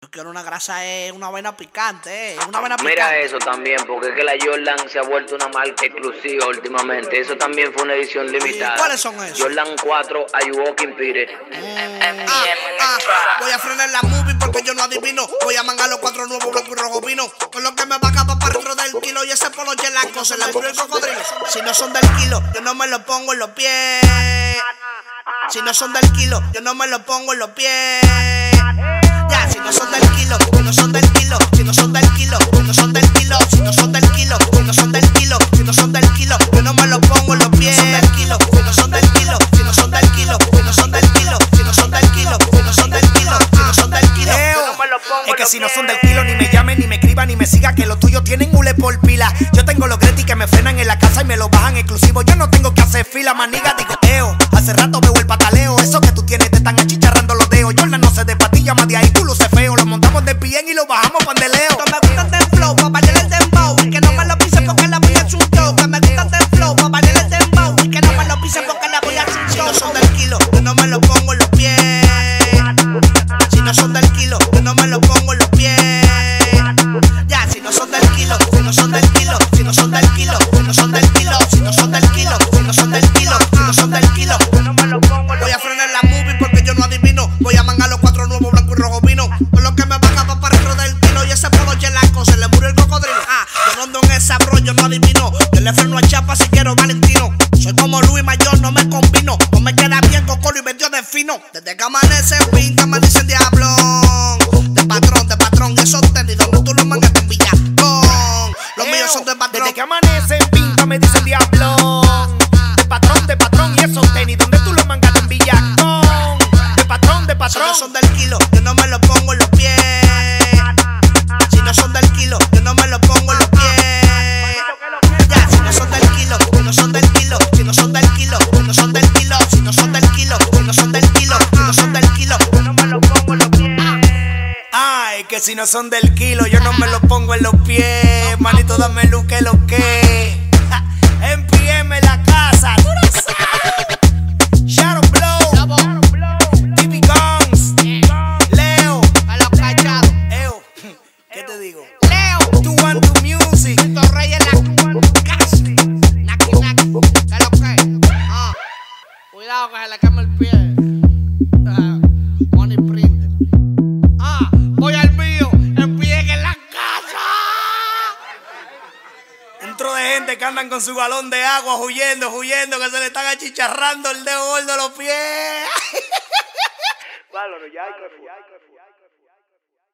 Yo quiero una grasa, una vaina picante, una vaina picante. Mira eso también, porque es que la Jordan se ha vuelto una marca exclusiva últimamente. Eso también fue una edición limitada. ¿Cuáles son esos? Jordan 4 Are You Walking Pire. Voy a frenar la movie porque yo no adivino. Voy a mangar los 4 nuevos blancos y rojo vino. Con lo que me va a acabar para dentro del kilo. Y ese polo chelanco se le murió el cocodrilo. Si no son del kilo, yo no me lo pongo en los pies. Si no son del kilo, yo no me lo pongo en los pies. Ya, si no son del kilo, si no son del kilo, si no son del kilo, si no son del kilo, si no son del kilo, si no son del kilo, si no son del kilo, yo no me lo pongo en los pies. Si no son del kilo, si no son del kilo, si no son del kilo, si no son del kilo, si no son del kilo, si no son del kilo, yo no me lo pongo. Es que si no son del kilo, ni me llamen, ni me escriban, ni me sigan, que los tuyos tienen hule por pila. Yo tengo los Greti que me frenan en la casa y me lo bajan exclusivo. Yo no tengo que hacer fila, maniga, digo, hace rato veo el pataleo. Eso que tú tienes te están achicharrando los dedos. Jordan no se despatilla más de ahí, tú luces feo. Lo montamos de pie y lo bajamos pandeleo. Que me gustan del flow, pa' bailar el dembow. Y que no me lo pise porque la voy a hacer un show. Que me gustan del flow, pa' bailar el dembow. Y que no me lo pise porque la voy a hacer un show. Si no son del kilo, yo no me lo pongo en los pies. Si no son del kilo, yo no me lo pongo en los pies. Ya, si no son del kilo, si no son del kilo, si no son del kilo, si no son del kilo, si no son del kilo, si no son del kilo, si no son del kilo, yo no me lo pongo. Voy a frenar la movie porque yo no adivino. Voy a mangar los 4 nuevos blancos y rojo vino. Con lo que me baja para dentro del kilo. Y ese polo chelanco se le murió el cocodrilo. Yo no ando en esa bro, yo no adivino. Yo le freno a Chapa si quiero Valentino. Soy como Luis Mayor, no me combino. No me queda bien con colo y vestido de fino. Desde que amanece pinta me dicen diablón. De patrón, y esos tenis donde tú los mangas en Villacón. Los míos son de patrón. Desde que amanece pinta me dice el diablón. De patrón, y esos tenis donde tú los mangas en Villacón. De patrón. Si no son del kilo, yo no me lo pongo en los pies. Si no son del kilo, yo no me lo pongo en los pies. Ya, si no son del kilo, si no son del kilo, si no son del kilo, si no son del kilo, si no son del kilo, si no son del kilo, si no son del kilo, yo no me lo pongo en los pies. Ay, que si no son del kilo, yo no me lo pongo en los pies. Manito, dame luz que lo que. En PM la casa. Shadow Blow, TV Guns, Leo, A los cachados, ¿qué te digo? Leo, 212 Music. estos reyes la casa. Naki, ¿qué es lo que? Cuidado que se le queme el pie. Money Printer. Voy al mío, en pie en la casa. Dentro de gente que andan con su galón de agua huyendo, que se le están achicharrando el dedo gordo a los pies. Claro, ya hay que